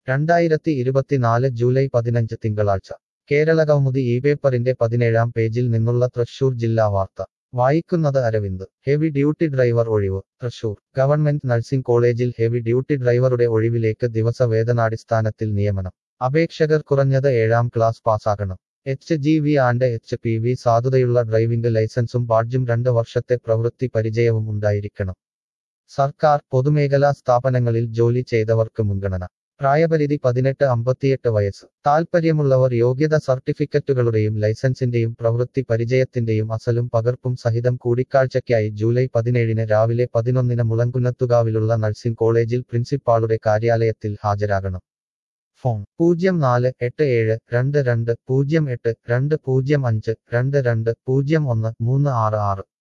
2024 July 15 തിങ്കളാഴ്ച കേരള കൗമുദി ഈ പേപ്പറിന്റെ 17-ാം പേജിൽ നിന്നുള്ള തൃശൂർ ജില്ലാ വാർത്ത വായിക്കുന്നത് അരവിന്ദ് ഹെവി ഡ്യൂട്ടി ഡ്രൈവർ ഒഴിവ് തൃശൂർ ഗവൺമെന്റ് നഴ്സിംഗ് കോളേജിൽ ഹെവി ഡ്യൂട്ടി ഡ്രൈവറുടെ ഒഴിവിലേക്ക് ദിവസവേതനാടിസ്ഥാനത്തിൽ നിയമനം അപേക്ഷകർ കുറഞ്ഞത് 7-ാം ക്ലാസ് പാസ്സാകണം HGV ആൻഡ് HPV സാധുതയുള്ള ഡ്രൈവിംഗ് ലൈസൻസും ബാഡ്ജും 2 വർഷത്തെ പ്രവൃത്തി പരിചയവും ഉണ്ടായിരിക്കണം സർക്കാർ പൊതുമേഖലാ സ്ഥാപനങ്ങളിൽ ജോലി ചെയ്തവർക്ക് മുൻഗണന പ്രായപരിധി 18-58 വയസ്സ് താൽപ്പര്യമുള്ളവർ യോഗ്യത സർട്ടിഫിക്കറ്റുകളുടെയും ലൈസൻസിന്റെയും പ്രവൃത്തി പരിചയത്തിന്റെയും അസലും പകർപ്പും സഹിതം കൂടിക്കാഴ്ചയ്ക്കായി ജൂലൈ 17 രാവിലെ 11 മുളങ്കുന്നത്തുകാവിലുള്ള നഴ്സിംഗ് കോളേജിൽ പ്രിൻസിപ്പാളുടെ കാര്യാലയത്തിൽ ഹാജരാകണം ഫോൺ 0487220820520522013666